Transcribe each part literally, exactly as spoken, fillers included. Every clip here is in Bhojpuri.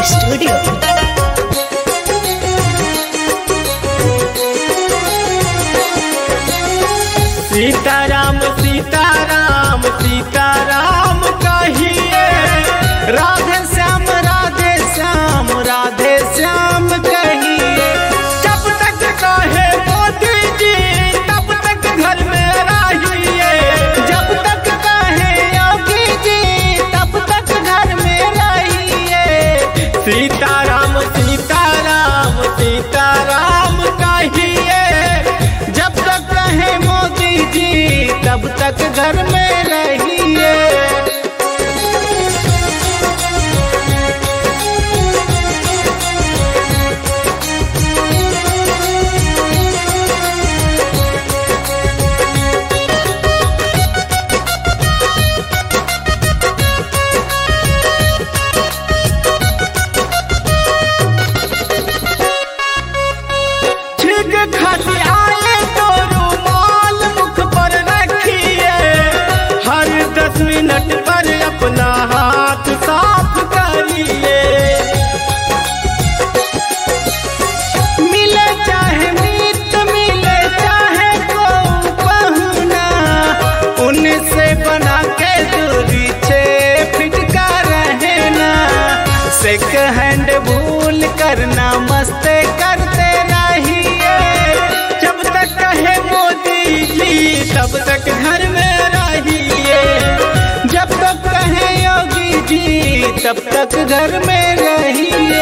Studio. सीताराम सीताराम सीताराम कहिए, राधे श्याम राधे श्याम राधे श्याम कहिए। जब तक कहे मोदी जी तब तक घर में रहिए, जब तक कहे योगी जी तब तक घर में रहिए। सीताराम सीताराम सीताराम कहिए, जब तक कहे मोदी जी तब तक घर में रहिए। ठीक खासी आए तो रुमाल मुख पर रखिए, हर दस मिनट पर अपना हाथ साफ करिए। मिले चाहे मीत मिले चाहे को पहुना, उनसे बना के दूरी छे फिट का रहना। सेक हैंड भूल करना मस्ते करते रहिए, जब तक कहे मोदी जी तब तक घर में रहिए, जब तक कहे योगी जी तब तक घर में रहिए।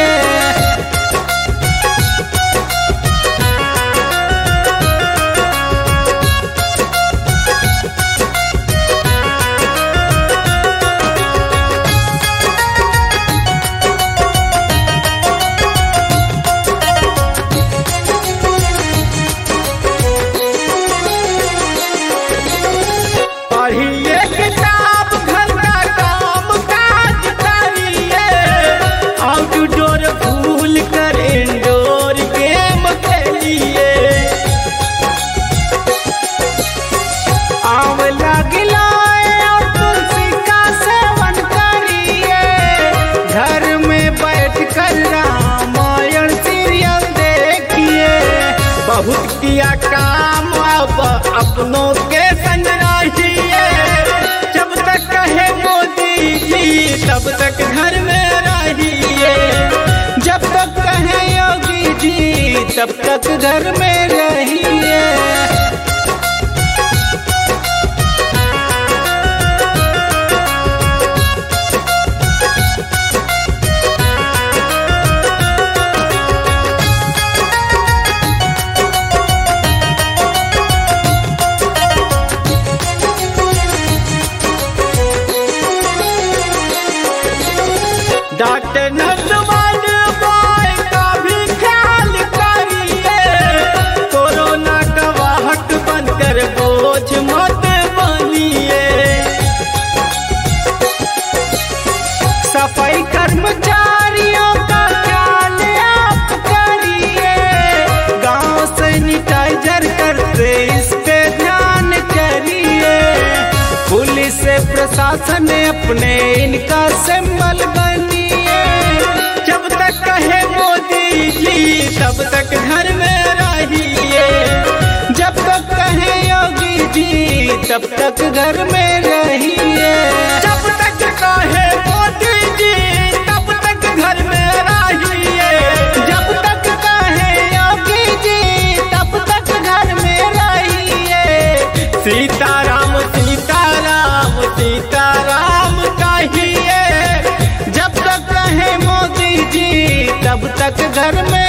पढ़िए किताब घर का काम काज करिए, आउटडोर भूल कर इंडोर गेम खेलिए। आंवला गिलाए और तुलसी का सेवन करिए, घर में बैठ कर रामायण सीरियल देखिए। बहुत किया काम अब अपनों के संग रहिए, जब तक कहे मोदी जी तब तक घर में रहिए, जब तक कहे योगी जी तब तक घर में रहिए। डॉक्टर नर्सवान बाई का भी ख्याल करिए, कोरोना का वाहक बनकर बोझ मत बनिए। सफाई कर्मचारियों का ख्याल आप करिए, गांव सैनिटाइजर करते इस पे ध्यान करिए। पुलिस प्रशासन अपने इनका सिंबल बनिए, जब तक कहे मोदी जी तब तक घर में रहिए, जब तक कहे योगी जी तब तक घर में रहिए। जब तक कहे मोदी जी तब तक घर में रहिए, जब तक कहे योगी जी तब तक घर में रहिए। सीताराम सीताराम सीताराम कहिए, जब तक कहे मोदी जी तब तक घर में